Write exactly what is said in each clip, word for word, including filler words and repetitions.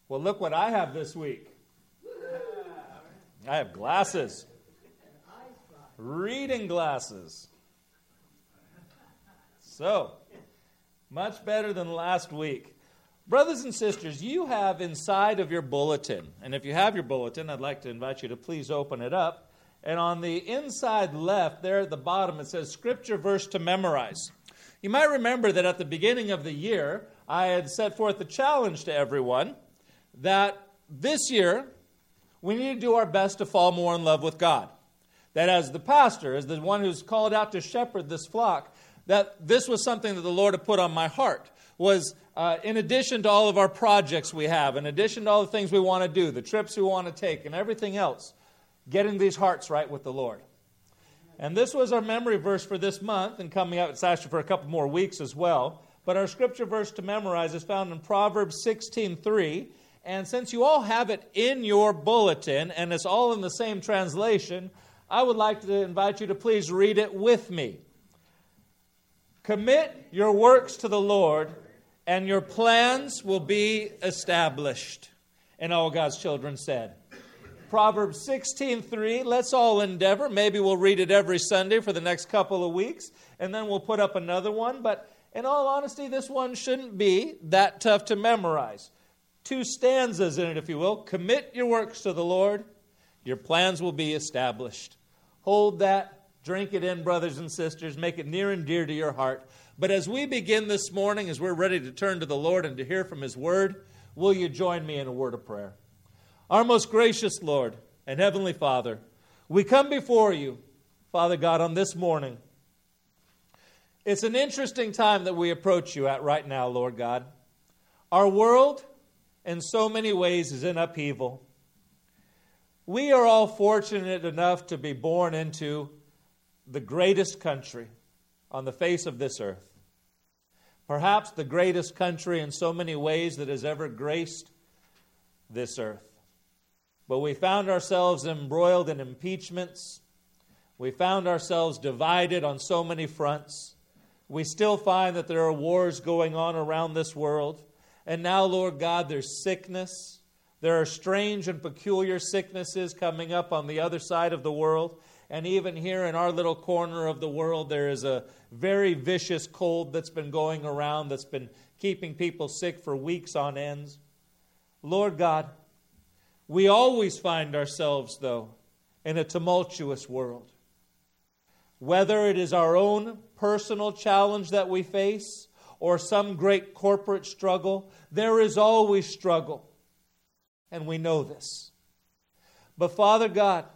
Well, look what I have this week. I have glasses. Reading glasses. So, much better than last week. Brothers and sisters, you have inside of your bulletin, and if you have your bulletin, I'd like to invite you to please open it up. And on the inside left, there at the bottom, it says Scripture Verse to Memorize. You might remember that at the beginning of the year, I had set forth a challenge to everyone that this year, we need to do our best to fall more in love with God. That as the pastor, as the one who's called out to shepherd this flock, that this was something that the Lord had put on my heart, was uh, in addition to all of our projects we have, in addition to all the things we want to do, the trips we want to take, and everything else, getting these hearts right with the Lord. And this was our memory verse for this month, and coming up, it's actually for a couple more weeks as well. But our scripture verse to memorize is found in Proverbs sixteen three. And since you all have it in your bulletin, and it's all in the same translation, I would like to invite you to please read it with me. Commit your works to the Lord, and your plans will be established. And all God's children said. Proverbs sixteen three, let's all endeavor. Maybe we'll read it every Sunday for the next couple of weeks, and then we'll put up another one. But in all honesty, this one shouldn't be that tough to memorize. Two stanzas in it, if you will. Commit your works to the Lord, your plans will be established. Hold that, drink it in, brothers and sisters, make it near and dear to your heart. But as we begin this morning, as we're ready to turn to the Lord and to hear from His Word, will you join me in a word of prayer? Our most gracious Lord and Heavenly Father, we come before you, Father God, on this morning. It's an interesting time that we approach you at right now, Lord God. Our world, in so many ways, is in upheaval. We are all fortunate enough to be born into the greatest country on the face of this earth. Perhaps the greatest country in so many ways that has ever graced this earth. But we found ourselves embroiled in impeachments. We found ourselves divided on so many fronts. We still find that there are wars going on around this world. And now, Lord God, there's sickness. There are strange and peculiar sicknesses coming up on the other side of the world. And even here in our little corner of the world, there is a very vicious cold that's been going around, that's been keeping people sick for weeks on ends. Lord God, we always find ourselves, though, in a tumultuous world. Whether it is our own personal challenge that we face or some great corporate struggle, there is always struggle. And we know this. But Father God,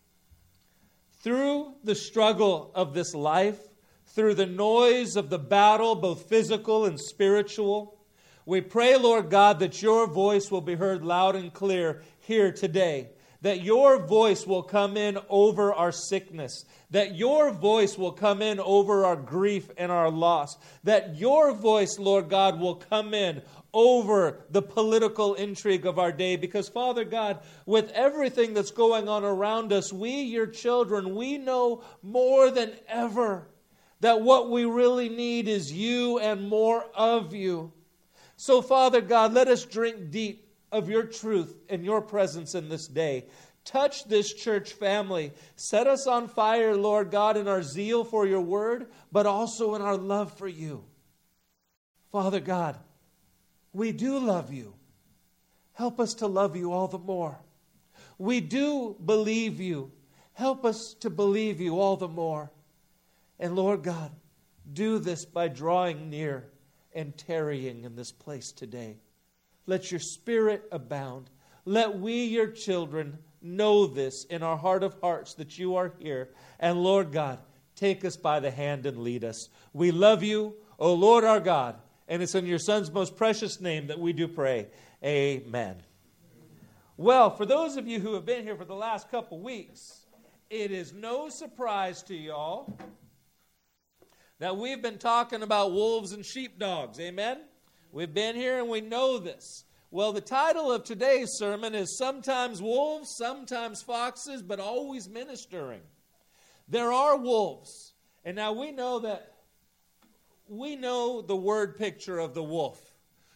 through the struggle of this life, through the noise of the battle, both physical and spiritual, we pray, Lord God, that your voice will be heard loud and clear here today. That your voice will come in over our sickness. That your voice will come in over our grief and our loss. That your voice, Lord God, will come in over the political intrigue of our day. Because, Father God, with everything that's going on around us, we, your children, we know more than ever that what we really need is you and more of you. So, Father God, let us drink deep of your truth and your presence in this day. Touch this church family. Set us on fire, Lord God, in our zeal for your word, but also in our love for you. Father God, we do love you. Help us to love you all the more. We do believe you. Help us to believe you all the more. And Lord God, do this by drawing near and tarrying in this place today. Let your Spirit abound. Let we, your children, know this in our heart of hearts that you are here. And Lord God, take us by the hand and lead us. We love you, O Lord our God. And it's in your Son's most precious name that we do pray. Amen. Well, for those of you who have been here for the last couple weeks, it is no surprise to y'all that we've been talking about wolves and sheepdogs. Amen? We've been here and we know this. Well, the title of today's sermon is Sometimes Wolves, Sometimes Foxes, but Always Ministering. There are wolves. And now we know that we know the word picture of the wolf.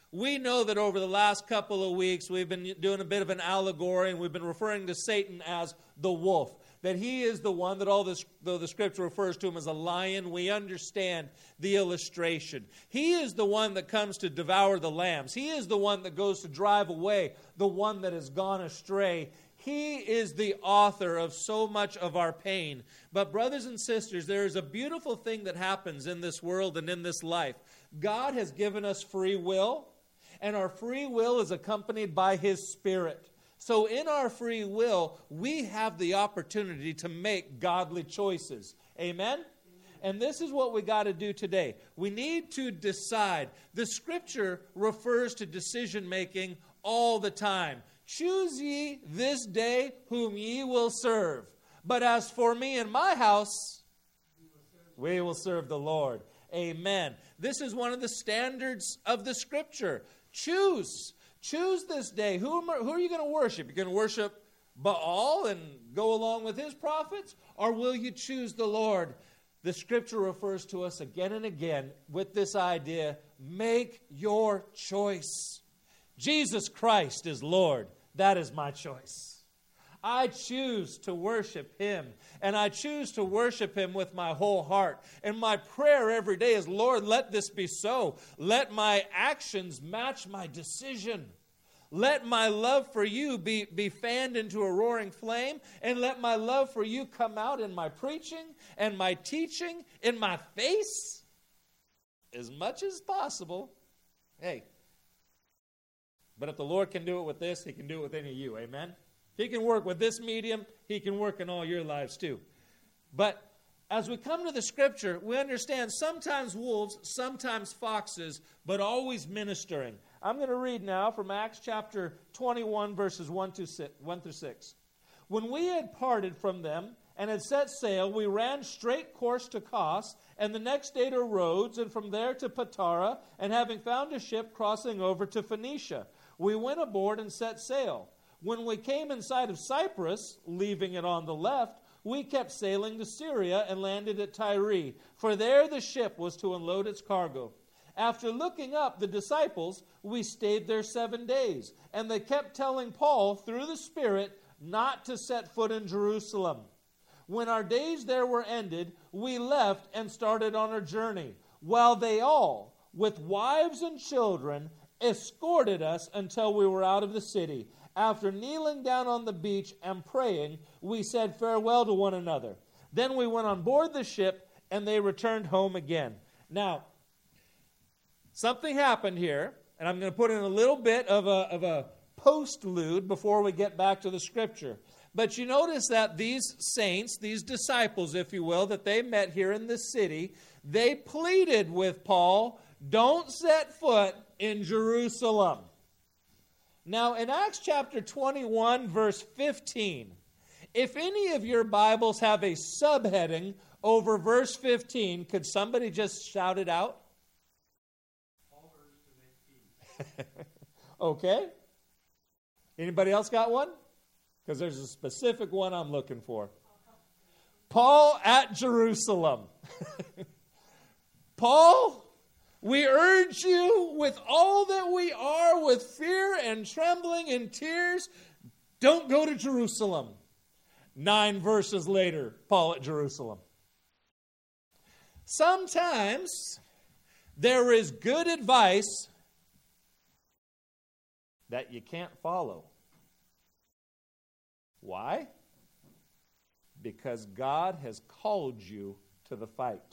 We know that over the last couple of weeks we've been doing a bit of an allegory, and we've been referring to Satan as the wolf. That he is the one that, all this, though the Scripture refers to him as a lion, we understand the illustration. He is the one that comes to devour the lambs. He is the one that goes to drive away the one that has gone astray. He is the author of so much of our pain. But brothers and sisters, there is a beautiful thing that happens in this world and in this life. God has given us free will, and our free will is accompanied by His Spirit. So in our free will, we have the opportunity to make godly choices. Amen? And this is what we got to do today. We need to decide. The Scripture refers to decision making all the time. Choose ye this day whom ye will serve. But as for me and my house, we will serve the Lord. Amen. This is one of the standards of the Scripture. Choose. Choose this day. Who, am, who are you going to worship? You're going to worship Baal and go along with his prophets? Or will you choose the Lord? The Scripture refers to us again and again with this idea, make your choice. Jesus Christ is Lord. That is my choice. I choose to worship Him, and I choose to worship Him with my whole heart. And my prayer every day is, Lord, let this be so. Let my actions match my decision. Let my love for you be, be fanned into a roaring flame, and let my love for you come out in my preaching and my teaching, in my face, as much as possible. Hey, but if the Lord can do it with this, He can do it with any of you. Amen? He can work with this medium. He can work in all your lives too. But as we come to the Scripture, we understand sometimes wolves, sometimes foxes, but always ministering. I'm going to read now from Acts chapter twenty-one, verses one through six. When we had parted from them and had set sail, we ran straight course to Kos, and the next day to Rhodes, and from there to Patara, and having found a ship crossing over to Phoenicia, we went aboard and set sail. When we came in sight of Cyprus, leaving it on the left, we kept sailing to Syria and landed at Tyre, for there the ship was to unload its cargo. After looking up the disciples, we stayed there seven days, and they kept telling Paul through the Spirit not to set foot in Jerusalem. When our days there were ended, we left and started on our journey, while they all, with wives and children, escorted us until we were out of the city. After kneeling down on the beach and praying, we said farewell to one another. Then we went on board the ship, and they returned home again. Now, something happened here, and I'm going to put in a little bit of a, of a postlude before we get back to the Scripture. But you notice that these saints, these disciples, if you will, that they met here in this city, they pleaded with Paul, don't set foot in Jerusalem. Now, in Acts chapter twenty-one, verse fifteen, if any of your Bibles have a subheading over verse fifteen, could somebody just shout it out? Paul urged to make peace. Okay. Anybody else got one? Because there's a specific one I'm looking for. Paul at Jerusalem. Paul, we urge you with all that we are, with fear and trembling and tears, don't go to Jerusalem. Nine verses later, Paul at Jerusalem. Sometimes there is good advice that you can't follow. Why? Because God has called you to the fight.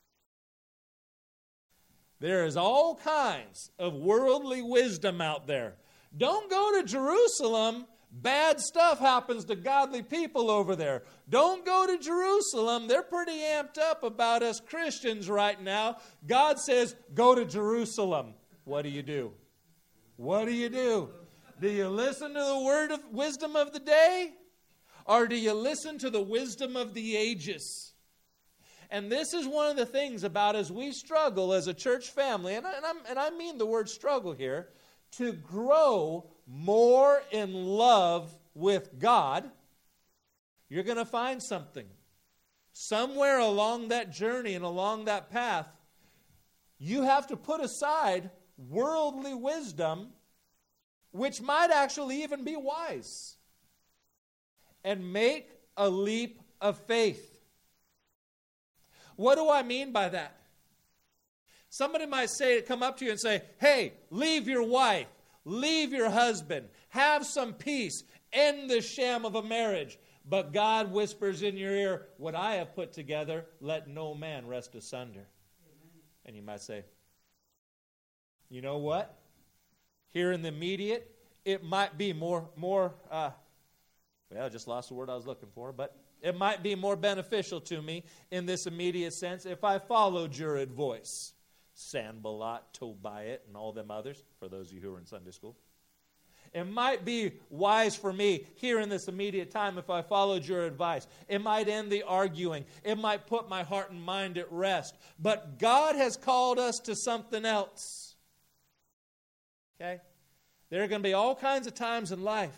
There is all kinds of worldly wisdom out there. Don't go to Jerusalem. Bad stuff happens to godly people over there. Don't go to Jerusalem. They're pretty amped up about us Christians right now. God says, go to Jerusalem. What do you do? What do you do? Do you listen to the word of wisdom of the day? Or do you listen to the wisdom of the ages? And this is one of the things about as we struggle as a church family, and I, and, I'm, and I mean the word struggle here, to grow more in love with God, you're going to find something. Somewhere along that journey and along that path, you have to put aside worldly wisdom, which might actually even be wise, and make a leap of faith. What do I mean by that? Somebody might say, come up to you and say, hey, leave your wife, leave your husband, have some peace, end the sham of a marriage. But God whispers in your ear, what I have put together, let no man wrest asunder. Amen. And you might say, you know what? Here in the immediate, it might be more, more uh, well, I just lost the word I was looking for, but it might be more beneficial to me in this immediate sense if I followed your advice. Sanballat, Tobiah, and all them others, for those of you who are in Sunday school. It might be wise for me here in this immediate time if I followed your advice. It might end the arguing. It might put my heart and mind at rest. But God has called us to something else. Okay? There are going to be all kinds of times in life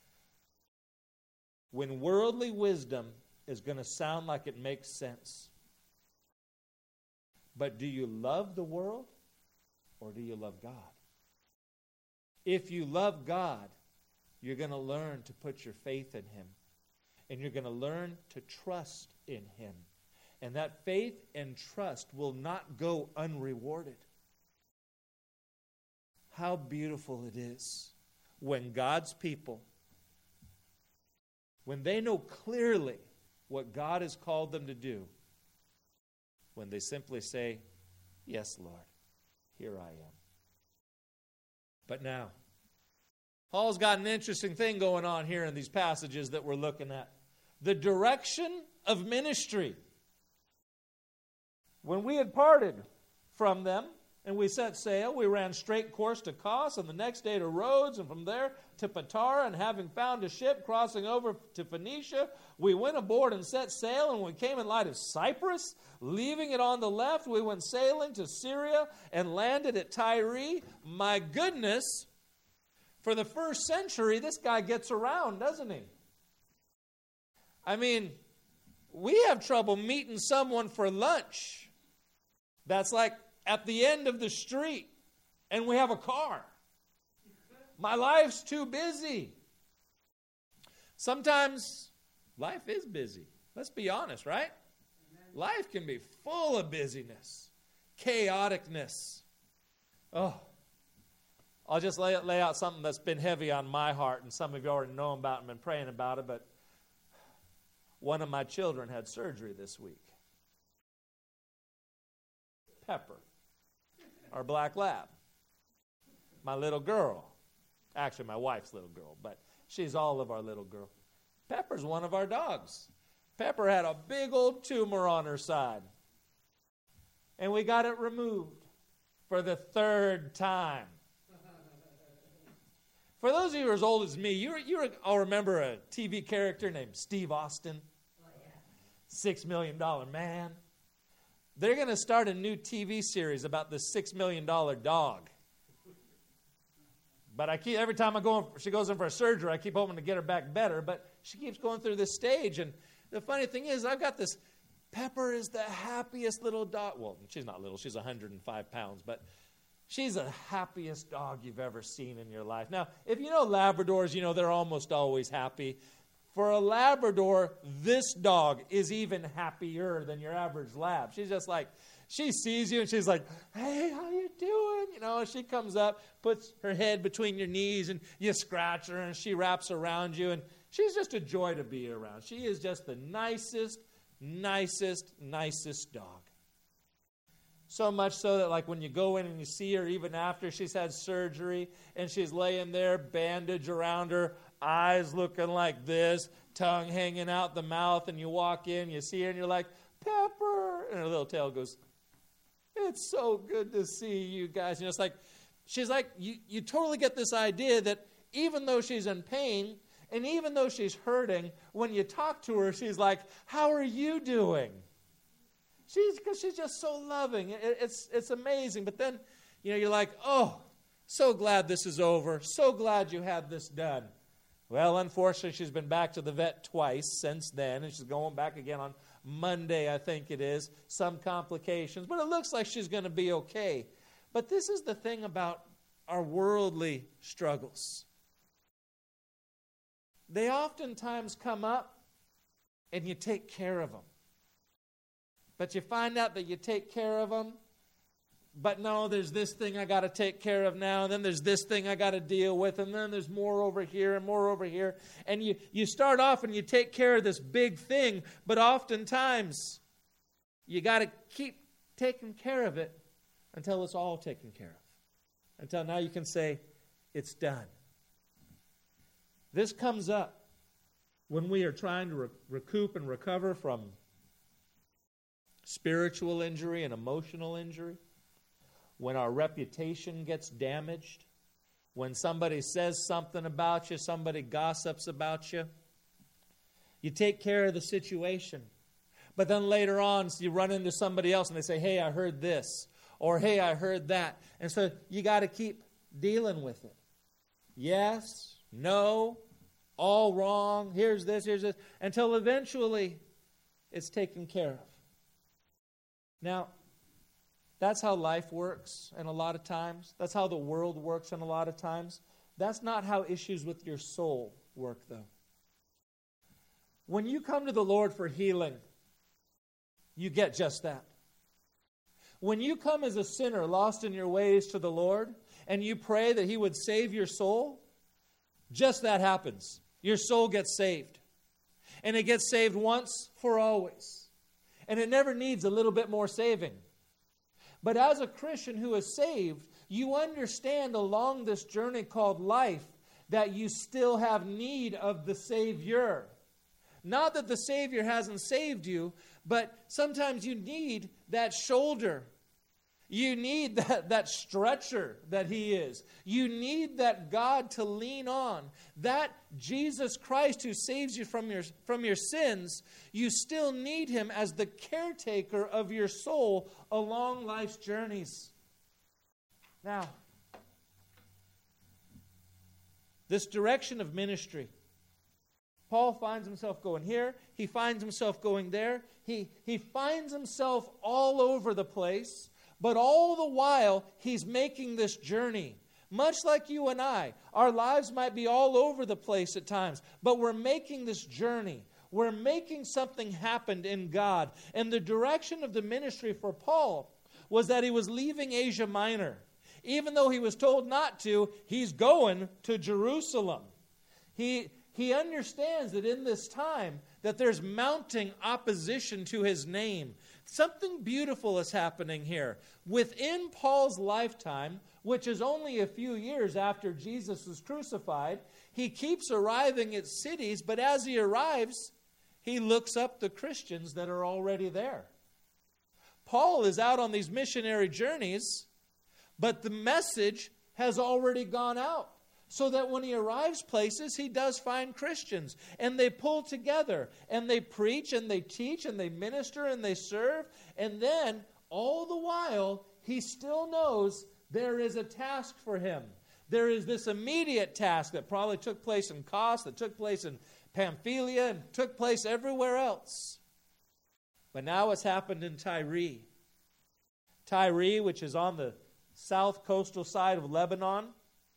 when worldly wisdom is going to sound like it makes sense. But do you love the world or do you love God? If you love God, you're going to learn to put your faith in Him. And you're going to learn to trust in Him. And that faith and trust will not go unrewarded. How beautiful it is when God's people, when they know clearly what God has called them to do, when they simply say, yes, Lord, here I am. But now, Paul's got an interesting thing going on here in these passages that we're looking at. The direction of ministry. When we had parted from them and we set sail, we ran straight course to Kos, and the next day to Rhodes, and from there to Patara, and having found a ship crossing over to Phoenicia, we went aboard and set sail, and when we came in light of Cyprus, leaving it on the left, we went sailing to Syria and landed at Tyre. My goodness, for the first century, this guy gets around, doesn't he? I mean, we have trouble meeting someone for lunch that's like at the end of the street, and we have a car. My life's too busy. Sometimes life is busy. Let's be honest, right? Life can be full of busyness, chaoticness. Oh, I'll just lay, lay out something that's been heavy on my heart, and some of you already know about it and been praying about it, but one of my children had surgery this week. Pepper, our black lab, my little girl. Actually, my wife's little girl, but she's all of our little girl. Pepper's one of our dogs. Pepper had a big old tumor on her side. And we got it removed for the third time. For those of you who are as old as me, you, you all remember a T V character named Steve Austin? Oh, yeah. Six Million Dollar Man. They're going to start a new T V series about the Six Million Dollar Dog. But I keep every time I go, in, she goes in for a surgery, I keep hoping to get her back better. But she keeps going through this stage, and the funny thing is, I've got this. Pepper is the happiest little dog. Well, she's not little; she's one hundred five pounds, but she's the happiest dog you've ever seen in your life. Now, if you know Labradors, you know they're almost always happy. For a Labrador, this dog is even happier than your average lab. She's just like, she sees you and she's like, hey, how you doing? You know, she comes up, puts her head between your knees, and you scratch her, and she wraps around you, and she's just a joy to be around. She is just the nicest, nicest, nicest dog. So much so that like when you go in and you see her, even after she's had surgery, and she's laying there, bandage around her, eyes looking like this, tongue hanging out the mouth, and you walk in, you see her, and you're like, Pepper, and her little tail goes, it's so good to see you guys. You know, it's like, she's like, you, you totally get this idea that even though she's in pain, and even though she's hurting, when you talk to her, she's like, how are you doing? She's, because she's just so loving. It, it's, it's amazing. But then, you know, you're like, oh, so glad this is over. So glad you had this done. Well, unfortunately, she's been back to the vet twice since then, and she's going back again on Monday, I think it is. Some complications, but it looks like she's going to be okay. But this is the thing about our worldly struggles. They oftentimes come up and you take care of them. But you find out that you take care of them, but no, there's this thing I got to take care of now, and then there's this thing I got to deal with, and then there's more over here and more over here. And you, you start off and you take care of this big thing, but oftentimes you got to keep taking care of it until it's all taken care of. Until now you can say, it's done. This comes up when we are trying to re- recoup and recover from spiritual injury and emotional injury, when our reputation gets damaged, when somebody says something about you, somebody gossips about you. You take care of the situation. But then later on, you run into somebody else and they say, hey, I heard this, or hey, I heard that. And so you got to keep dealing with it. Yes, no, all wrong, here's this, here's this, until eventually it's taken care of. Now, that's how life works and a lot of times. That's how the world works and a lot of times. That's not how issues with your soul work, though. When you come to the Lord for healing, you get just that. When you come as a sinner lost in your ways to the Lord and you pray that He would save your soul, just that happens. Your soul gets saved. And it gets saved once for always. And it never needs a little bit more saving. But as a Christian who is saved, you understand along this journey called life that you still have need of the Savior. Not that the Savior hasn't saved you, but sometimes you need that shoulder. You need that, that stretcher that He is. You need that God to lean on. That Jesus Christ who saves you from your, from your sins, you still need Him as the caretaker of your soul along life's journeys. Now, this direction of ministry, Paul finds himself going here. He finds himself going there. He, he finds himself all over the place. But all the while, he's making this journey. Much like you and I, our lives might be all over the place at times, but we're making this journey. We're making something happen in God. And the direction of the ministry for Paul was that he was leaving Asia Minor. Even though he was told not to, he's going to Jerusalem. He, he understands that in this time that there's mounting opposition to his name. Something beautiful is happening here. Within Paul's lifetime, which is only a few years after Jesus was crucified, he keeps arriving at cities, but as he arrives, he looks up the Christians that are already there. Paul is out on these missionary journeys, but the message has already gone out. So that when he arrives places, he does find Christians. And they pull together. And they preach and they teach and they minister and they serve. And then, all the while, he still knows there is a task for him. There is this immediate task that probably took place in Kos, that took place in Pamphylia, and took place everywhere else. But now it's happened in Tyre. Tyre, which is on the south coastal side of Lebanon.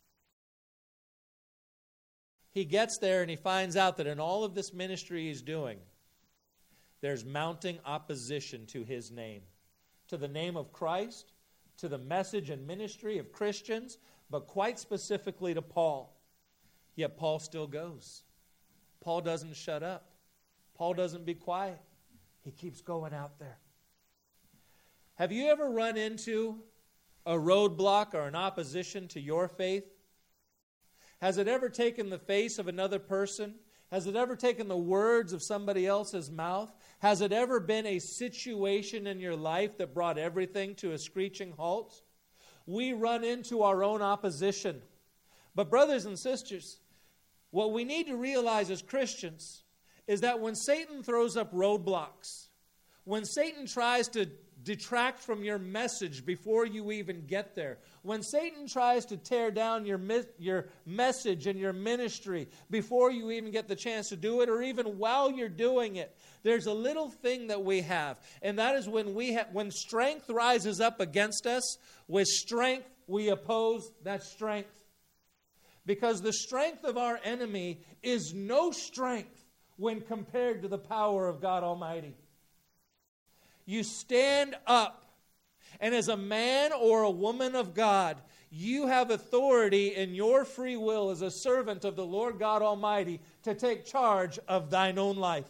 He gets there and he finds out that in all of this ministry he's doing, there's mounting opposition to his name, to the name of Christ, to the message and ministry of Christians, but quite specifically to Paul. Yet Paul still goes. Paul doesn't shut up. Paul doesn't be quiet. He keeps going out there. Have you ever run into a roadblock or an opposition to your faith? Has it ever taken the face of another person? Has it ever taken the words of somebody else's mouth? Has it ever been a situation in your life that brought everything to a screeching halt? We run into our own opposition. But brothers and sisters, what we need to realize as Christians is that when Satan throws up roadblocks, when Satan tries to detract from your message before you even get there. When Satan tries to tear down your, your message and your ministry before you even get the chance to do it, or even while you're doing it, there's a little thing that we have, and that is when we ha- when strength rises up against us, with strength we oppose that strength. Because the strength of our enemy is no strength when compared to the power of God Almighty. You stand up, and as a man or a woman of God, you have authority in your free will as a servant of the Lord God Almighty to take charge of thine own life.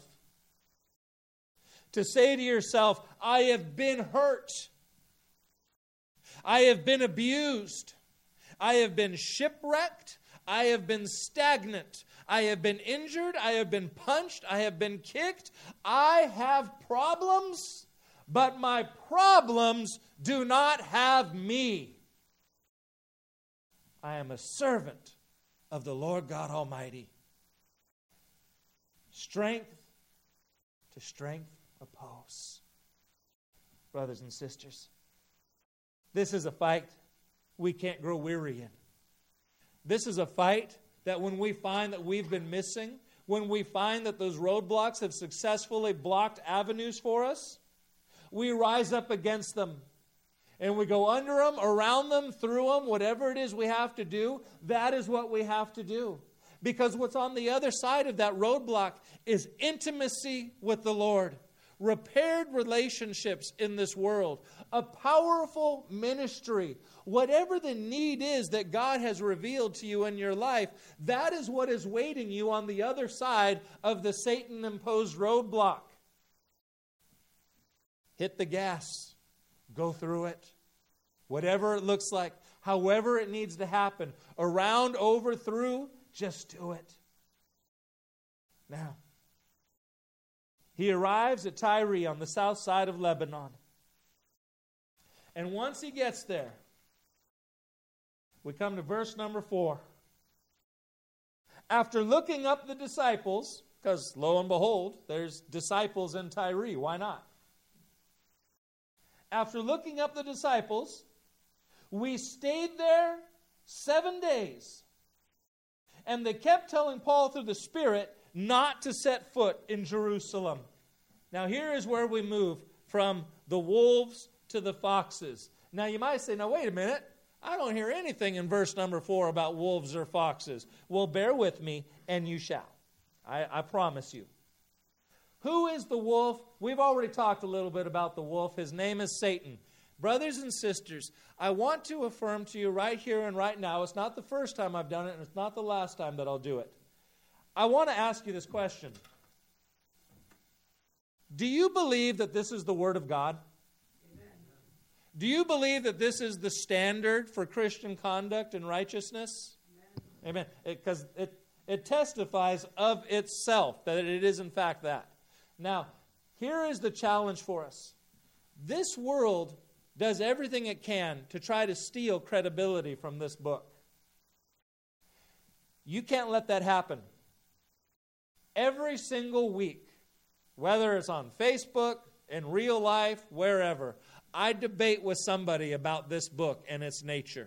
To say to yourself, I have been hurt. I have been abused. I have been shipwrecked. I have been stagnant. I have been injured. I have been punched. I have been kicked. I have problems, but my problems do not have me. I am a servant of the Lord God Almighty. Strength to strength oppose. Brothers and sisters, this is a fight we can't grow weary in. This is a fight that when we find that we've been missing, when we find that those roadblocks have successfully blocked avenues for us, we rise up against them. And we go under them, around them, through them, whatever it is we have to do, that is what we have to do. Because what's on the other side of that roadblock is intimacy with the Lord. Repaired relationships in this world, a powerful ministry. Whatever the need is that God has revealed to you in your life, that is what is waiting you on the other side of the Satan-imposed roadblock. Hit the gas. Go through it. Whatever it looks like, however it needs to happen, around, over, through, just do it. Now, he arrives at Tyre on the south side of Lebanon. And once he gets there, we come to verse number four. After looking up the disciples, because lo and behold, there's disciples in Tyre, why not? After looking up the disciples, we stayed there seven days. And they kept telling Paul through the Spirit not to set foot in Jerusalem. Now here is where we move from the wolves to the foxes. Now you might say, now wait a minute. I don't hear anything in verse number four about wolves or foxes. Well, bear with me, and you shall. I, I promise you. Who is the wolf? We've already talked a little bit about the wolf. His name is Satan. Brothers and sisters, I want to affirm to you right here and right now, it's not the first time I've done it, and it's not the last time that I'll do it. I want to ask you this question. Do you believe that this is the Word of God? Amen. Do you believe that this is the standard for Christian conduct and righteousness? Amen. Because it, it, it testifies of itself that it is in fact that. Now, here is the challenge for us. This world does everything it can to try to steal credibility from this book. You can't let that happen. Every single week, whether it's on Facebook, in real life, wherever, I debate with somebody about this book and its nature.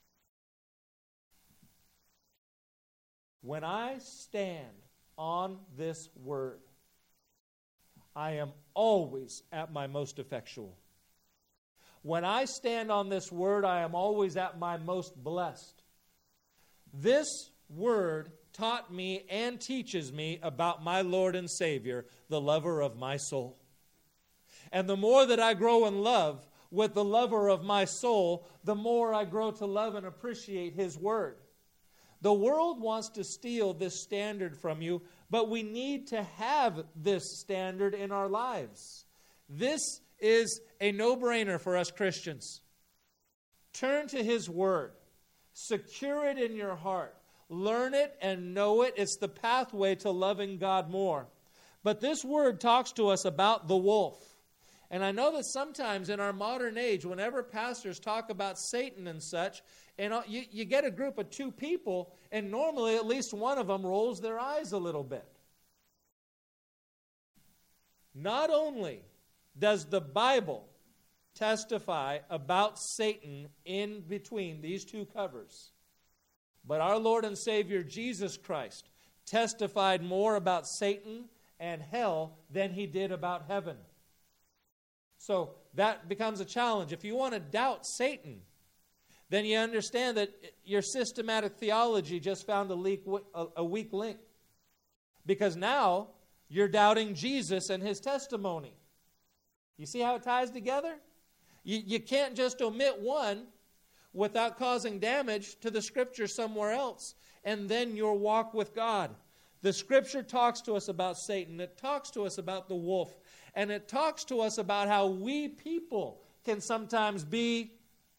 When I stand on this word, I am always at my most effectual. When I stand on this word, I am always at my most blessed. This word taught me and teaches me about my Lord and Savior, the lover of my soul. And the more that I grow in love with the lover of my soul, the more I grow to love and appreciate His word. The world wants to steal this standard from you, but we need to have this standard in our lives. This is a no-brainer for us Christians. Turn to His word. Secure it in your heart. Learn it and know it. It's the pathway to loving God more. But this word talks to us about the wolf. And I know that sometimes in our modern age, whenever pastors talk about Satan and such, and you, you get a group of two people, and normally at least one of them rolls their eyes a little bit. Not only does the Bible testify about Satan in between these two covers. But our Lord and Savior Jesus Christ testified more about Satan and hell than he did about heaven. So that becomes a challenge. If you want to doubt Satan, then you understand that your systematic theology just found a, leak, a weak link. Because now you're doubting Jesus and his testimony. You see how it ties together? You, you can't just omit one without causing damage to the Scripture somewhere else, and then your walk with God. The Scripture talks to us about Satan. It talks to us about the wolf. And it talks to us about how we people can sometimes be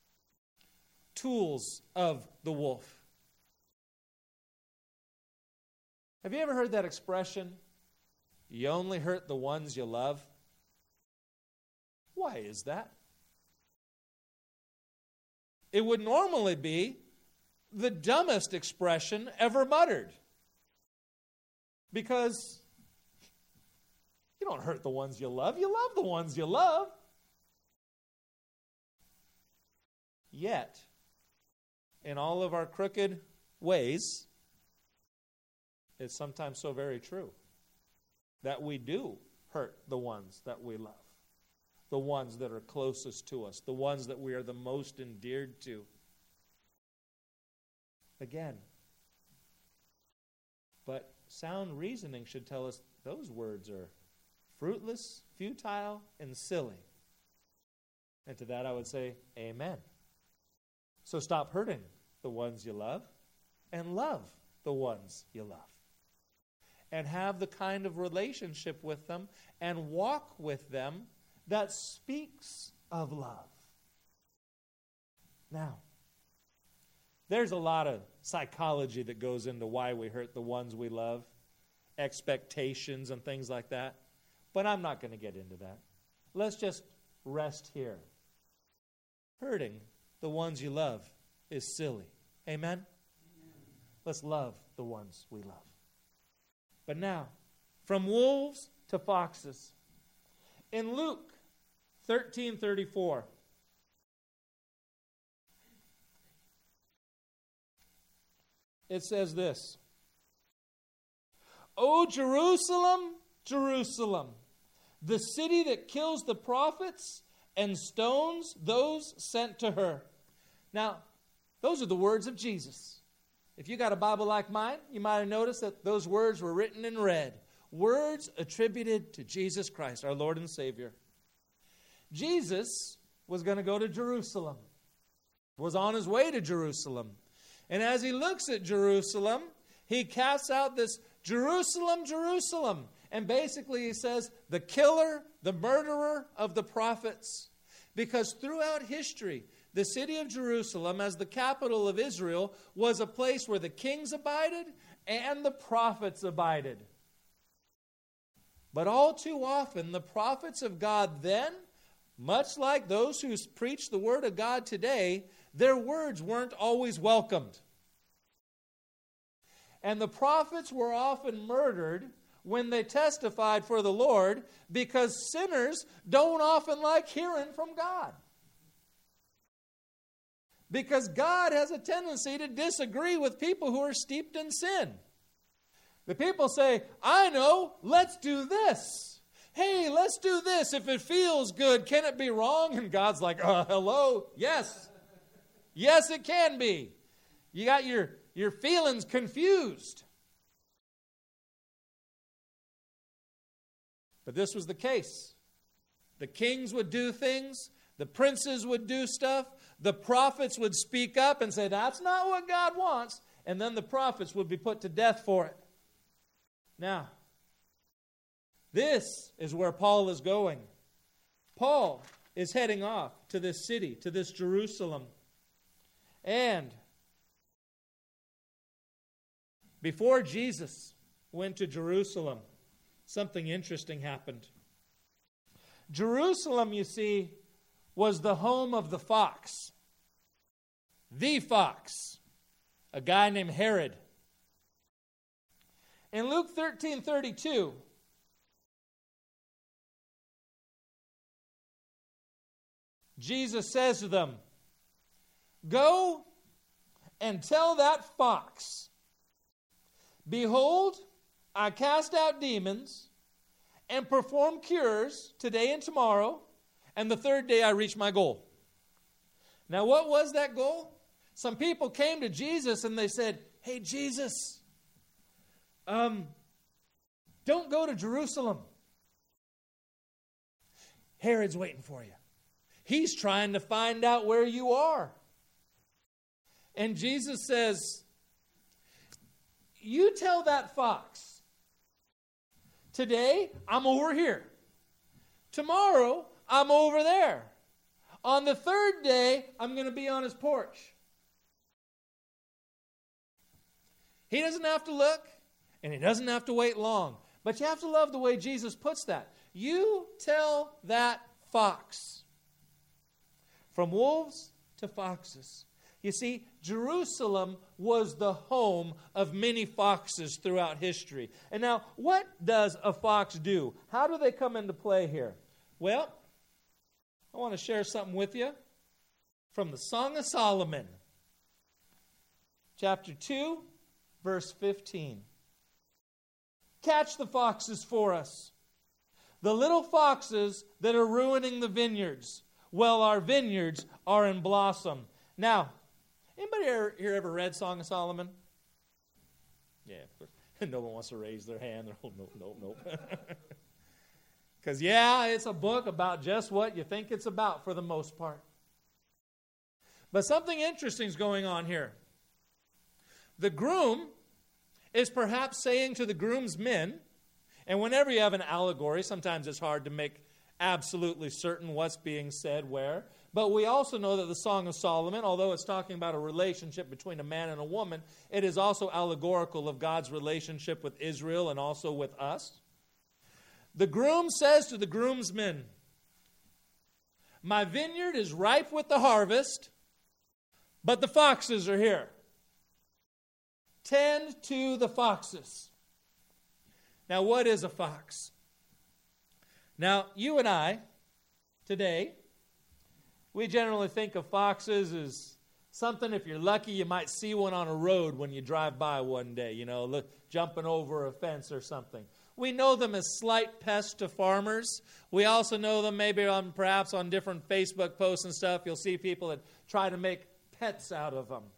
tools of the wolf. Have you ever heard that expression, you only hurt the ones you love? Why is that? It would normally be the dumbest expression ever muttered. Because you don't hurt the ones you love. You love the ones you love. Yet, in all of our crooked ways, it's sometimes so very true that we do hurt the ones that we love, the ones that are closest to us, the ones that we are the most endeared to. Again, but sound reasoning should tell us those words are fruitless, futile, and silly. And to that I would say, amen. So stop hurting the ones you love and love the ones you love. And have the kind of relationship with them and walk with them that speaks of love. Now, there's a lot of psychology that goes into why we hurt the ones we love, expectations and things like that. But I'm not going to get into that. Let's just rest here. Hurting the ones you love is silly. Amen? Amen? Let's love the ones we love. But now, from wolves to foxes. In Luke thirteen thirty-four, it says this, O Jerusalem, Jerusalem, the city that kills the prophets and stones those sent to her. Now, those are the words of Jesus. If you got a Bible like mine, you might have noticed that those words were written in red. Words attributed to Jesus Christ, our Lord and Savior. Jesus was going to go to Jerusalem, was on his way to Jerusalem. And as he looks at Jerusalem, he casts out this Jerusalem, Jerusalem. And basically he says, the killer, the murderer of the prophets. Because throughout history, the city of Jerusalem, as the capital of Israel, was a place where the kings abided and the prophets abided. But all too often, the prophets of God then, much like those who preach the word of God today, their words weren't always welcomed. And the prophets were often murdered when they testified for the Lord, because sinners don't often like hearing from God. Because God has a tendency to disagree with people who are steeped in sin. The people say, I know, let's do this. Hey, let's do this. If it feels good, can it be wrong? And God's like, uh, hello, yes. Yes, it can be. You got your, your feelings confused. But this was the case. The kings would do things. The princes would do stuff. The prophets would speak up and say, that's not what God wants. And then the prophets would be put to death for it. Now, this is where Paul is going. Paul is heading off to this city, to this Jerusalem. And before Jesus went to Jerusalem, something interesting happened. Jerusalem, you see, was the home of the fox. The fox. A guy named Herod. In Luke thirteen thirty-two, Jesus says to them, "Go and tell that fox, behold, I cast out demons and perform cures today and tomorrow, and the third day I reach my goal." Now, what was that goal? Some people came to Jesus and they said, "Hey, Jesus, um, don't go to Jerusalem. Herod's waiting for you. He's trying to find out where you are." And Jesus says, "You tell that fox, today I'm over here. Tomorrow I'm over there. On the third day, I'm going to be on his porch." He doesn't have to look, and he doesn't have to wait long. But you have to love the way Jesus puts that. You tell that fox. From wolves to foxes. You see, Jerusalem was the home of many foxes throughout history. And now, what does a fox do? How do they come into play here? Well, I want to share something with you from the Song of Solomon, chapter two, verse fifteen. Catch the foxes for us, the little foxes that are ruining the vineyards, while our vineyards are in blossom. Now, anybody here ever read Song of Solomon? Yeah, no one wants to raise their hand. Oh, no, no, no. Because, yeah, it's a book about just what you think it's about for the most part. But something interesting is going on here. The groom is perhaps saying to the groomsmen, and whenever you have an allegory, sometimes it's hard to make absolutely certain what's being said where. But we also know that the Song of Solomon, although it's talking about a relationship between a man and a woman, it is also allegorical of God's relationship with Israel and also with us. The groom says to the groomsmen, "My vineyard is ripe with the harvest, but the foxes are here. Tend to the foxes." Now, what is a fox? Now, you and I, today, we generally think of foxes as something, if you're lucky, you might see one on a road when you drive by one day, you know, look, jumping over a fence or something. We know them as slight pests to farmers. We also know them maybe on perhaps on different Facebook posts and stuff. You'll see people that try to make pets out of them.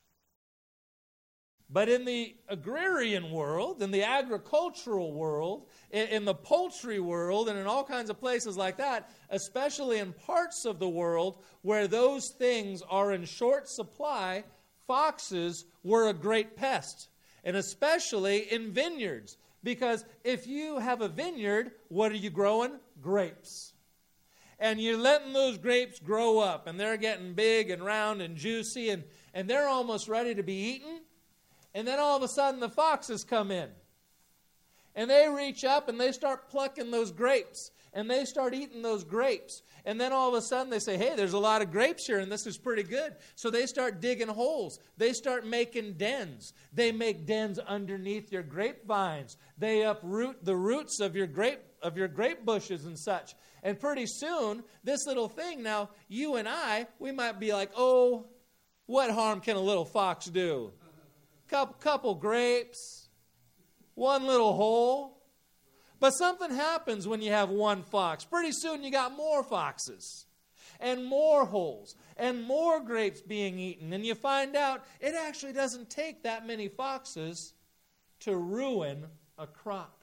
But in the agrarian world, in the agricultural world, in, in the poultry world, and in all kinds of places like that, especially in parts of the world where those things are in short supply, foxes were a great pest. And especially in vineyards. Because if you have a vineyard, what are you growing? Grapes. And you're letting those grapes grow up, and they're getting big and round and juicy, and, and they're almost ready to be eaten. And then all of a sudden the foxes come in. And they reach up and they start plucking those grapes. And they start eating those grapes. And then all of a sudden they say, "Hey, there's a lot of grapes here and this is pretty good." So they start digging holes. They start making dens. They make dens underneath your grapevines. They uproot the roots of your grape of your grape bushes and such. And pretty soon, this little thing, now you and I, we might be like, "Oh, what harm can a little fox do? Couple, couple grapes, one little hole." But something happens when you have one fox. Pretty soon you got more foxes and more holes and more grapes being eaten. And you find out it actually doesn't take that many foxes to ruin a crop.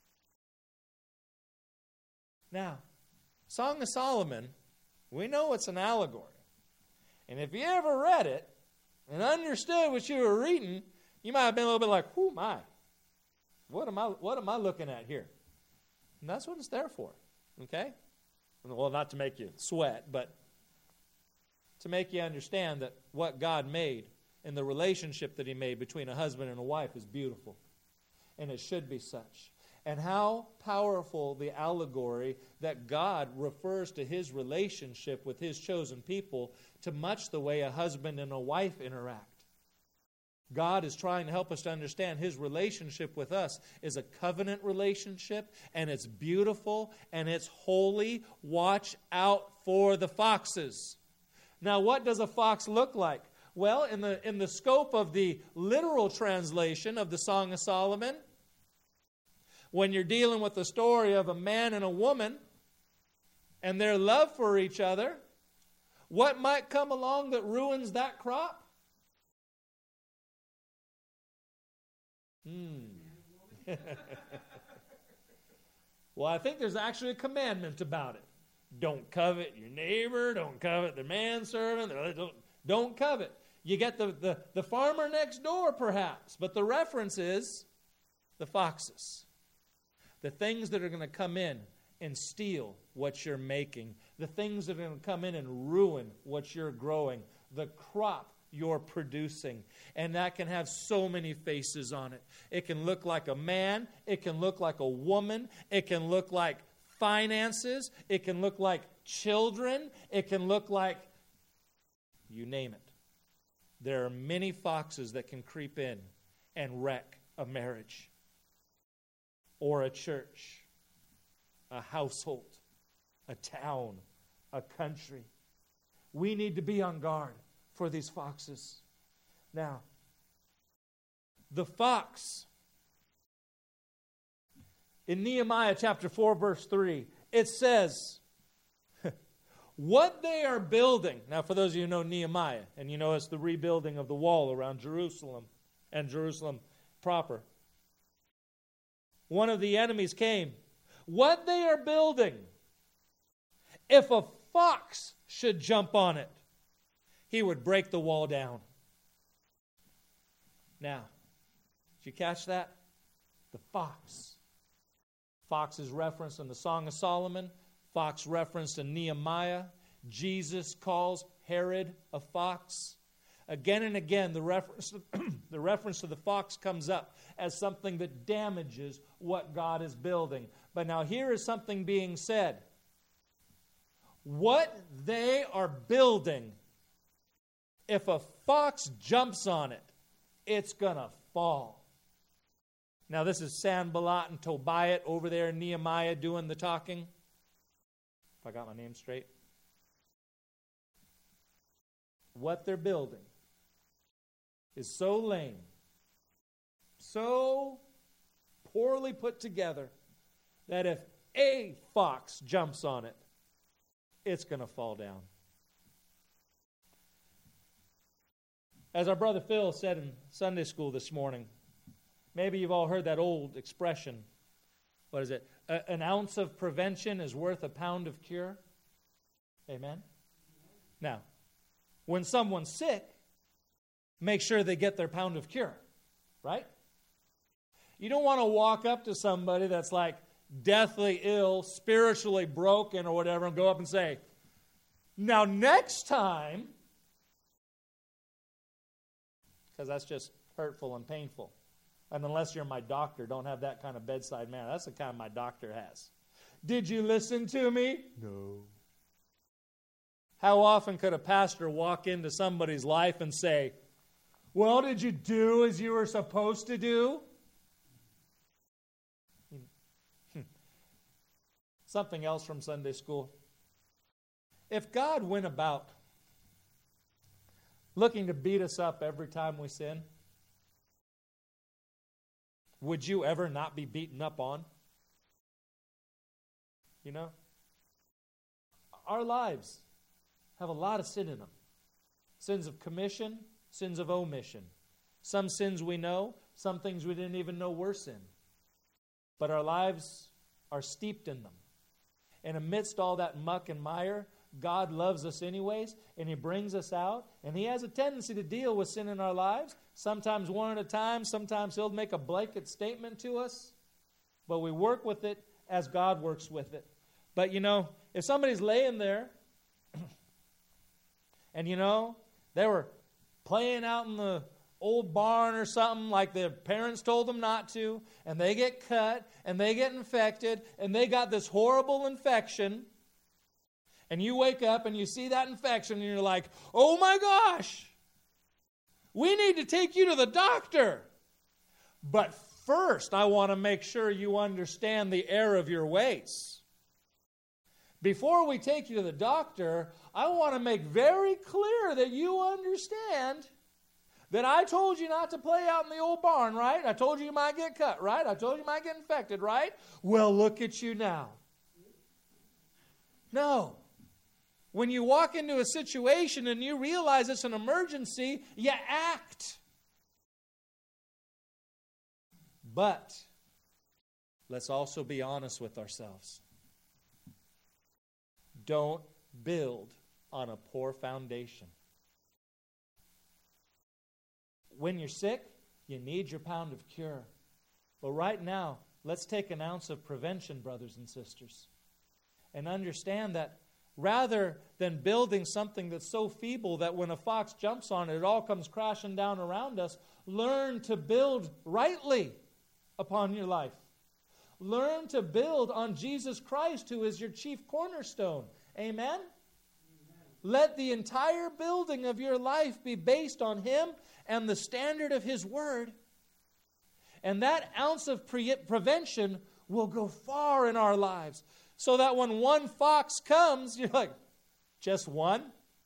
Now, Song of Solomon, we know it's an allegory. And if you ever read it and understood what you were reading, you might have been a little bit like, "Who am I? What am I, what am I looking at here?" And that's what it's there for, okay? Well, not to make you sweat, but to make you understand that what God made and the relationship that He made between a husband and a wife is beautiful. And it should be such. And how powerful the allegory that God refers to His relationship with His chosen people to much the way a husband and a wife interact. God is trying to help us to understand His relationship with us is a covenant relationship, and it's beautiful, and it's holy. Watch out for the foxes. Now, what does a fox look like? Well, in the, in the scope of the literal translation of the Song of Solomon, when you're dealing with the story of a man and a woman and their love for each other, what might come along that ruins that crop? Hmm. Well, I think there's actually a commandment about it. Don't covet your neighbor. Don't covet the manservant. Don't, don't covet. You get the, the, the farmer next door, perhaps. But the reference is the foxes. The things that are going to come in and steal what you're making. The things that are going to come in and ruin what you're growing. The crop you're producing. And that can have so many faces on it. It can look like a man. It can look like a woman. It can look like finances. It can look like children. It can look like, you name it. There are many foxes that can creep in and wreck a marriage or a church, a household, a town, a country. We need to be on guard for these foxes. Now, the fox, in Nehemiah chapter four, verse three, it says, what they are building. Now, for those of you who know Nehemiah, and you know it's the rebuilding of the wall around Jerusalem and Jerusalem proper. One of the enemies came. What they are building, if a fox should jump on it, he would break the wall down. Now, did you catch that? The fox. Fox is referenced in the Song of Solomon. Fox referenced in Nehemiah. Jesus calls Herod a fox. Again and again, the reference, the reference to the fox comes up as something that damages what God is building. But now here is something being said. What they are building, if a fox jumps on it, it's going to fall. Now this is Sanballat and Tobiah over there in Nehemiah doing the talking. If I got my name straight. What they're building is so lame, so poorly put together, that if a fox jumps on it, it's going to fall down. As our brother Phil said in Sunday school this morning, maybe you've all heard that old expression. What is it? A, an ounce of prevention is worth a pound of cure. Amen? Now, when someone's sick, make sure they get their pound of cure, right? You don't want to walk up to somebody that's like deathly ill, spiritually broken or whatever, and go up and say, now next time, because that's just hurtful and painful. And unless you're my doctor, don't have that kind of bedside manner. That's the kind my doctor has. Did you listen to me? No. How often could a pastor walk into somebody's life and say, well, did you do as you were supposed to do? Something else from Sunday school. If God went about looking to beat us up every time we sin, would you ever not be beaten up on? You know? Our lives have a lot of sin in them. Sins of commission, sins of omission. Some sins we know, some things we didn't even know were sin. But our lives are steeped in them. And amidst all that muck and mire, God loves us anyways, and He brings us out, and He has a tendency to deal with sin in our lives, sometimes one at a time, sometimes He'll make a blanket statement to us, but we work with it as God works with it. But you know, if somebody's laying there, and you know, they were playing out in the old barn or something like their parents told them not to, and they get cut, and they get infected, and they got this horrible infection, and you wake up and you see that infection and you're like, oh my gosh, We need to take you to the doctor. But first, I want to make sure you understand the error of your ways. Before we take you to the doctor, I want to make very clear that you understand that I told you not to play out in the old barn, right? I told you you might get cut, right? I told you you might get infected, right? Well, look at you now. No. When you walk into a situation and you realize it's an emergency, you act. But let's also be honest with ourselves. Don't build on a poor foundation. When you're sick, you need your pound of cure. But right now, let's take an ounce of prevention, brothers and sisters, and understand that rather than building something that's so feeble that when a fox jumps on it, it all comes crashing down around us, learn to build rightly upon your life. Learn to build on Jesus Christ, who is your chief cornerstone. Amen? Amen? Let the entire building of your life be based on Him and the standard of His Word. And that ounce of pre- prevention will go far in our lives. So that when one fox comes, you're like, just one?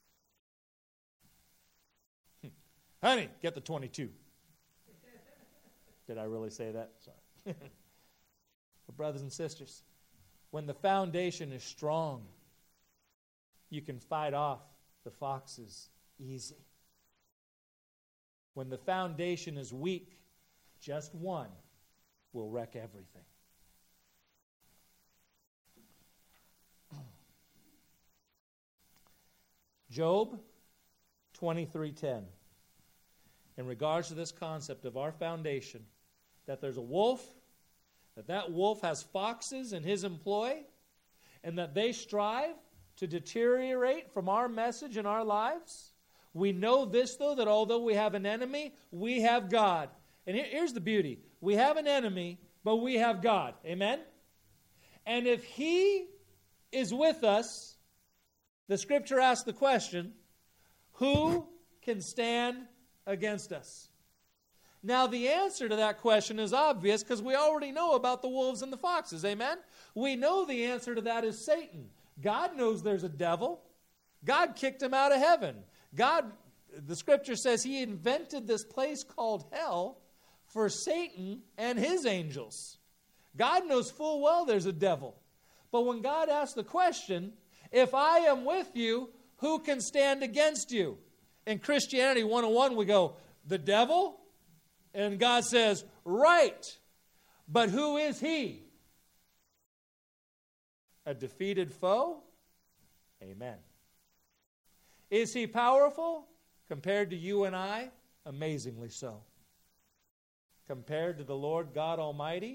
Honey, get the twenty-two. Did I really say that? Sorry. But brothers and sisters, when the foundation is strong, you can fight off the foxes easy. When the foundation is weak, just one will wreck everything. Job twenty-three ten. In regards to this concept of our foundation, that there's a wolf, that that wolf has foxes in his employ, and that they strive to deteriorate from our message in our lives. We know this, though, that although we have an enemy, we have God. And here's the beauty. We have an enemy, but we have God. Amen? And if He is with us, the Scripture asks the question, who can stand against us? Now, the answer to that question is obvious because we already know about the wolves and the foxes. Amen? We know the answer to that is Satan. God knows there's a devil. God kicked him out of heaven. God, the Scripture says He invented this place called hell for Satan and his angels. God knows full well there's a devil. But when God asks the question, if I am with you, who can stand against you? In Christianity one oh one, we go, the devil? And God says, right. But who is he? A defeated foe? Amen. Is he powerful? Compared to you and I? Amazingly so. Compared to the Lord God Almighty?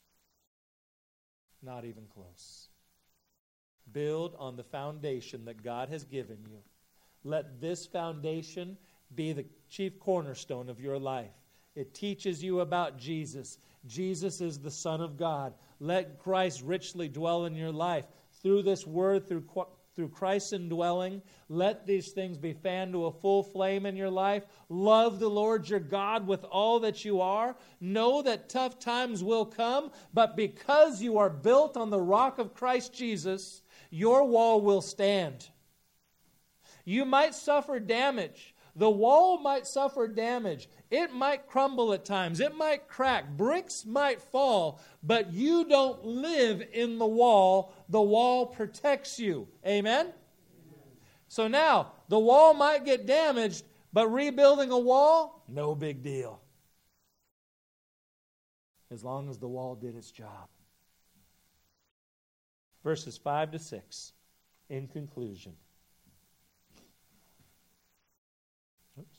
Not even close. Build on the foundation that God has given you. Let this foundation be the chief cornerstone of your life. It teaches you about Jesus. Jesus is the Son of God. Let Christ richly dwell in your life. Through this word, through, through Christ's indwelling, let these things be fanned to a full flame in your life. Love the Lord your God with all that you are. Know that tough times will come, but because you are built on the rock of Christ Jesus, your wall will stand. You might suffer damage. The wall might suffer damage. It might crumble at times. It might crack. Bricks might fall. But you don't live in the wall. The wall protects you. Amen? Amen. So now, the wall might get damaged, but rebuilding a wall, no big deal. As long as the wall did its job. Verses five to six, in conclusion. Oops.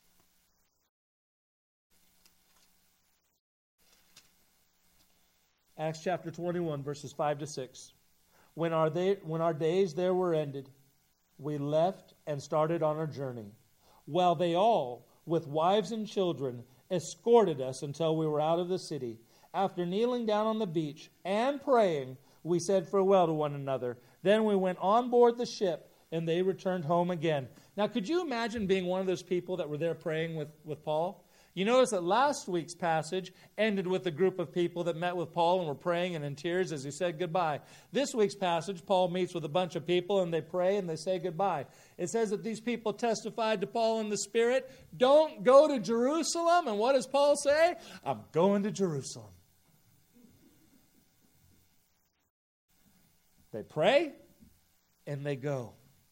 Acts chapter twenty-one, verses five to six. When our, day, when our days there were ended, we left and started on our journey, while they all, with wives and children, escorted us until we were out of the city. After kneeling down on the beach and praying, we said farewell to one another. Then we went on board the ship, and they returned home again. Now, could you imagine being one of those people that were there praying with, with Paul? You notice that last week's passage ended with a group of people that met with Paul and were praying and in tears as he said goodbye. This week's passage, Paul meets with a bunch of people and they pray and they say goodbye. It says that these people testified to Paul in the Spirit, don't go to Jerusalem. And what does Paul say? I'm going to Jerusalem. They pray and they go.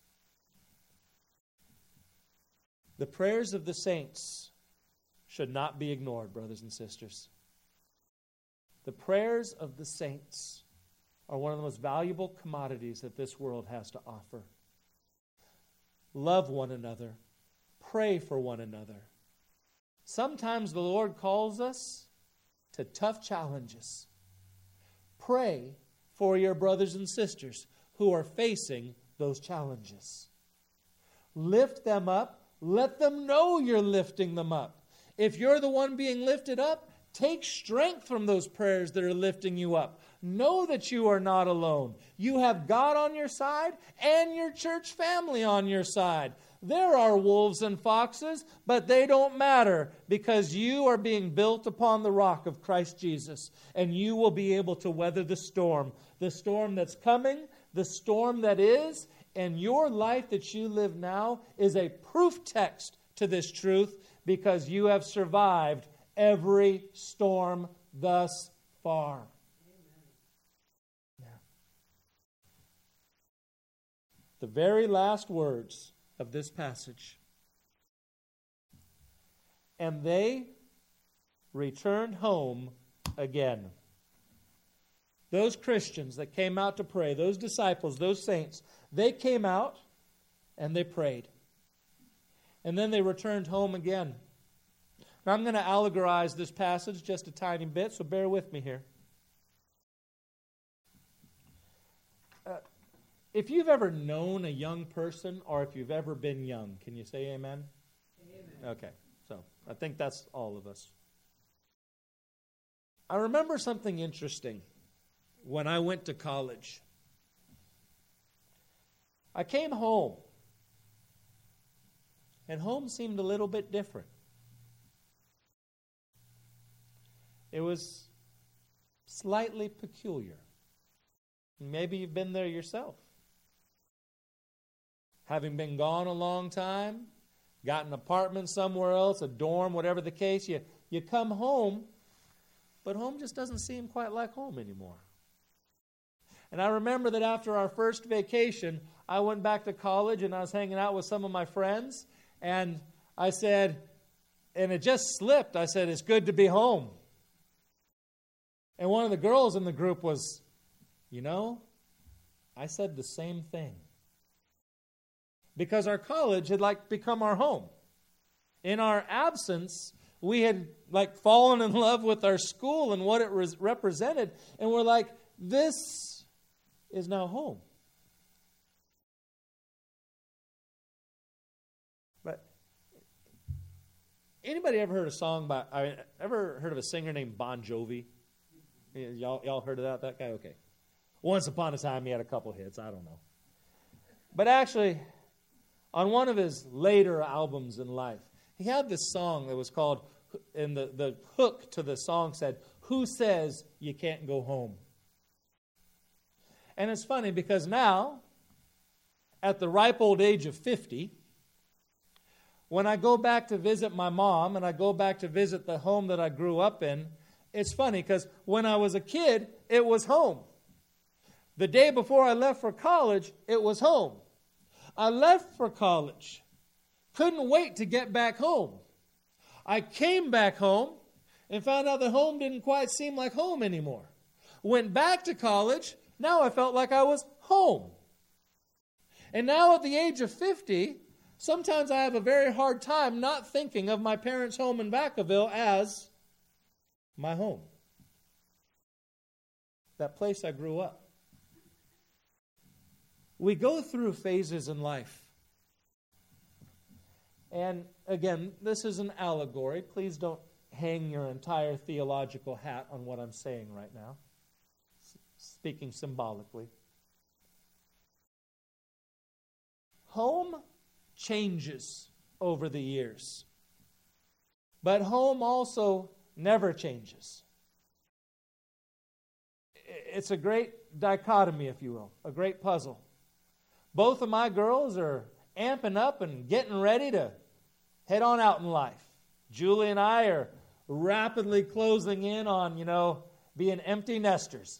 The prayers of the saints should not be ignored, brothers and sisters. The prayers of the saints are one of the most valuable commodities that this world has to offer. Love one another. Pray for one another. Sometimes the Lord calls us to tough challenges. Pray for your brothers and sisters who are facing those challenges. Lift them up. Let them know you're lifting them up. If you're the one being lifted up, take strength from those prayers that are lifting you up. Know that you are not alone. You have God on your side and your church family on your side. There are wolves and foxes, but they don't matter because you are being built upon the rock of Christ Jesus, and you will be able to weather the storm. The storm that's coming, the storm that is, and your life that you live now is a proof text to this truth, because you have survived every storm thus far. Yeah. The very last words of this passage. And they returned home again. Those Christians that came out to pray, those disciples, those saints, they came out and they prayed. And then they returned home again. Now I'm going to allegorize this passage just a tiny bit, so bear with me here. Uh, if you've ever known a young person, or if you've ever been young, can you say amen? Amen. Okay, so I think that's all of us. I remember something interesting when I went to college. I came home. And home seemed a little bit different. It was slightly peculiar. Maybe you've been there yourself. Having been gone a long time, got an apartment somewhere else, a dorm, whatever the case, you, you come home, but home just doesn't seem quite like home anymore. And I remember that after our first vacation, I went back to college and I was hanging out with some of my friends. And I said, and it just slipped, I said, it's good to be home. And one of the girls in the group was, you know, I said the same thing. Because our college had like become our home. In our absence, we had like fallen in love with our school and what it was represented. And we're like, this is now home. Anybody ever heard a song by, I ever heard of a singer named Bon Jovi? Y'all, y'all heard of that? That guy? Okay. Once upon a time, he had a couple hits. I don't know. But actually, on one of his later albums in life, he had this song that was called, and the, the hook to the song said, "Who says you can't go home?" And it's funny because now, at the ripe old age of fifty, when I go back to visit my mom and I go back to visit the home that I grew up in, it's funny because when I was a kid, it was home. The day before I left for college, it was home. I left for college. Couldn't wait to get back home. I came back home and found out that home didn't quite seem like home anymore. Went back to college. Now I felt like I was home. And now at the age of fifty, sometimes I have a very hard time not thinking of my parents' home in Vacaville as my home. That place I grew up. We go through phases in life. And again, this is an allegory. Please don't hang your entire theological hat on what I'm saying right now. Speaking symbolically. Home changes over the years. But home also never changes. It's a great dichotomy, if you will, a great puzzle. Both of my girls are amping up and getting ready to head on out in life. Julie and I are rapidly closing in on, you know, being empty nesters.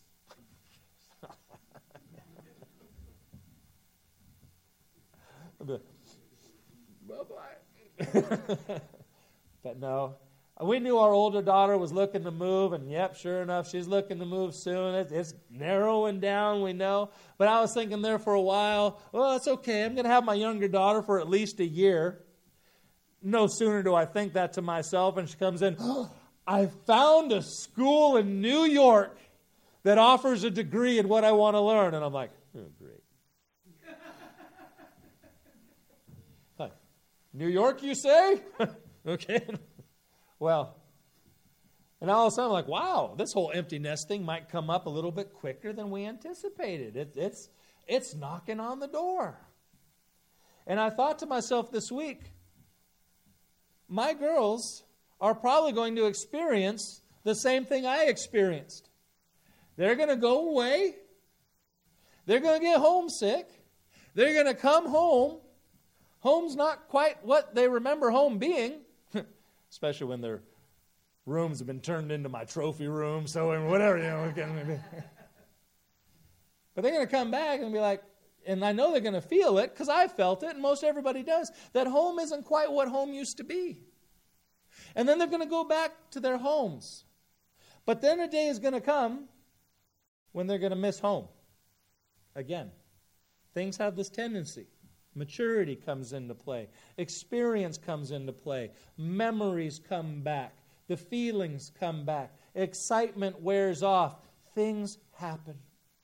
But no, we knew our older daughter was looking to move, and yep, sure enough, she's looking to move soon. It's, it's narrowing down, we know. But I was thinking there for a while, well, it's okay. I'm going to have my younger daughter for at least a year. No sooner do I think that to myself, and she comes in, oh, I found a school in New York that offers a degree in what I want to learn. And I'm like, oh, great. Like, New York, you say? Okay. Well, and all of a sudden I'm like, wow, this whole empty nest thing might come up a little bit quicker than we anticipated. It, it's, it's knocking on the door. And I thought to myself this week, my girls are probably going to experience the same thing I experienced. They're going to go away. They're going to get homesick. They're going to come home. Home's not quite what they remember home being, especially when their rooms have been turned into my trophy room, so and whatever, you know. But they're going to come back and be like, and I know they're going to feel it because I felt it, and most everybody does, that home isn't quite what home used to be. And then they're going to go back to their homes. But then a day is going to come when they're going to miss home. Again, things have this tendency. Maturity comes into play. Experience comes into play. Memories come back. The feelings come back. Excitement wears off. Things happen.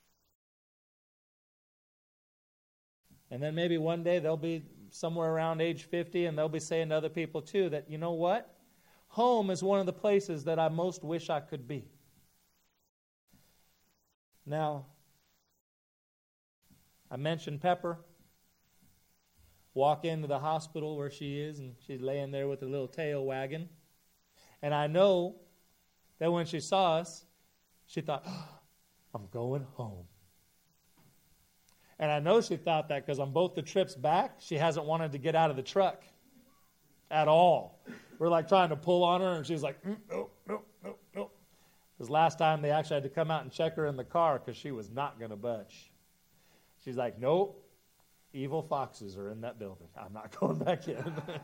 And then maybe one day they'll be somewhere around age fifty and they'll be saying to other people too that, you know what? Home is one of the places that I most wish I could be. Now, I mentioned Pepper. Walk into the hospital where she is, and she's laying there with a little tail wagging. And I know that when she saw us, she thought, oh, I'm going home. And I know she thought that because on both the trips back, she hasn't wanted to get out of the truck at all. We're like trying to pull on her, and she's like, mm, nope, nope, nope, nope. Because last time they actually had to come out and check her in the car because she was not going to budge. She's like, nope. Evil foxes are in that building. I'm not going back in.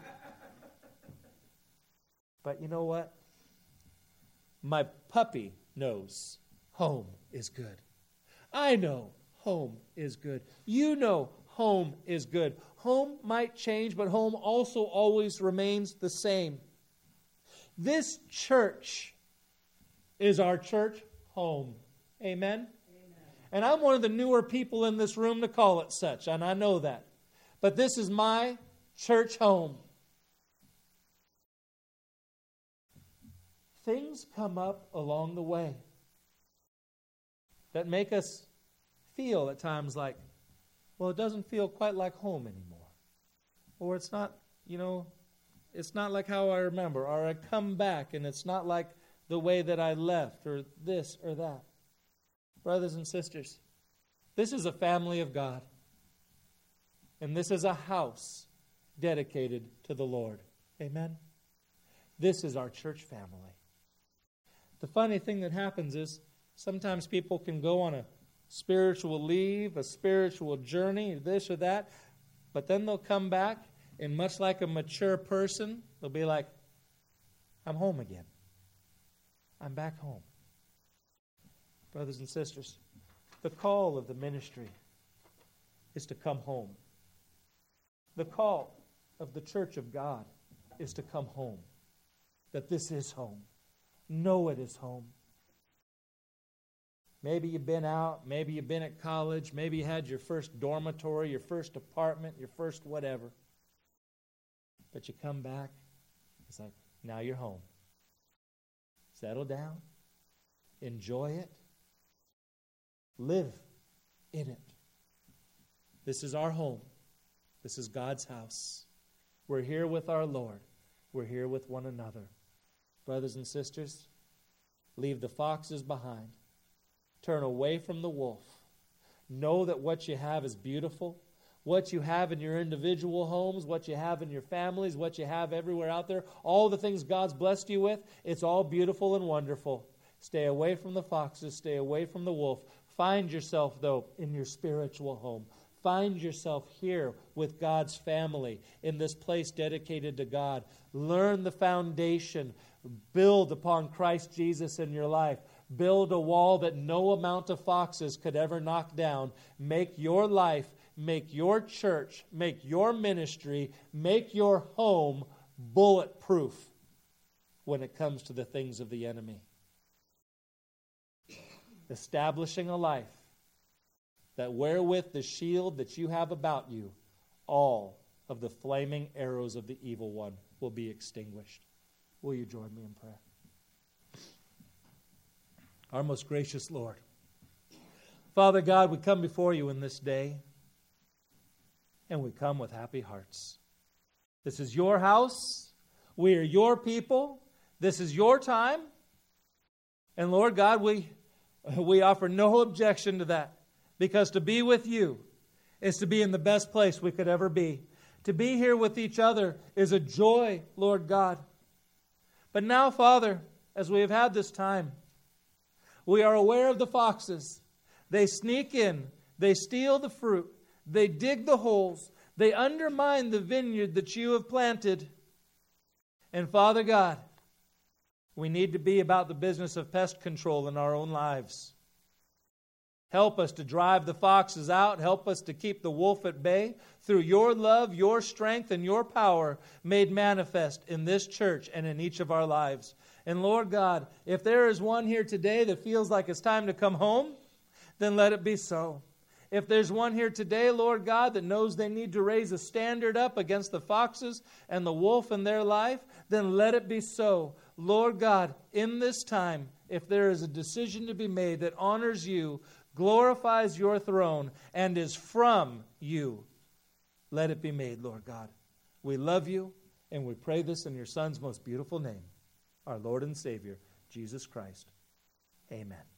But you know what? My puppy knows home is good. I know home is good. You know home is good. Home might change, but home also always remains the same. This church is our church home. Amen? And I'm one of the newer people in this room to call it such, and I know that. But this is my church home. Things come up along the way that make us feel at times like, well, it doesn't feel quite like home anymore. Or it's not, you know, it's not like how I remember. Or I come back and it's not like the way that I left, or this or that. Brothers and sisters, this is a family of God. And this is a house dedicated to the Lord. Amen? This is our church family. The funny thing that happens is sometimes people can go on a spiritual leave, a spiritual journey, this or that, but then they'll come back, and much like a mature person, they'll be like, I'm home again. I'm back home. Brothers and sisters, the call of the ministry is to come home. The call of the church of God is to come home. That this is home. Know it is home. Maybe you've been out, maybe you've been at college, maybe you had your first dormitory, your first apartment, your first whatever. But you come back, it's like, now you're home. Settle down. Enjoy it. Live in it. This is our home. This is God's house. We're here with our Lord. We're here with one another. Brothers and sisters, leave the foxes behind. Turn away from the wolf. Know that what you have is beautiful. What you have in your individual homes, what you have in your families, what you have everywhere out there, all the things God's blessed you with, it's all beautiful and wonderful. Stay away from the foxes. Stay away from the wolf. Find yourself, though, in your spiritual home. Find yourself here with God's family in this place dedicated to God. Learn the foundation. Build upon Christ Jesus in your life. Build a wall that no amount of foxes could ever knock down. Make your life, make your church, make your ministry, make your home bulletproof when it comes to the things of the enemy. Establishing a life that wherewith the shield that you have about you, all of the flaming arrows of the evil one will be extinguished. Will you join me in prayer? Our most gracious Lord, Father God, we come before you in this day, and we come with happy hearts. This is your house. We are your people. This is your time. And Lord God, we, we offer no objection to that. Because to be with you is to be in the best place we could ever be. To be here with each other is a joy, Lord God. But now, Father, as we have had this time, we are aware of the foxes. They sneak in. They steal the fruit. They dig the holes. They undermine the vineyard that you have planted. And Father God, we need to be about the business of pest control in our own lives. Help us to drive the foxes out. Help us to keep the wolf at bay through your love, your strength, and your power made manifest in this church and in each of our lives. And Lord God, if there is one here today that feels like it's time to come home, then let it be so. If there's one here today, Lord God, that knows they need to raise a standard up against the foxes and the wolf in their life, then let it be so. Lord God, in this time, if there is a decision to be made that honors you, glorifies your throne, and is from you, let it be made, Lord God. We love you, and we pray this in your Son's most beautiful name, our Lord and Savior, Jesus Christ. Amen.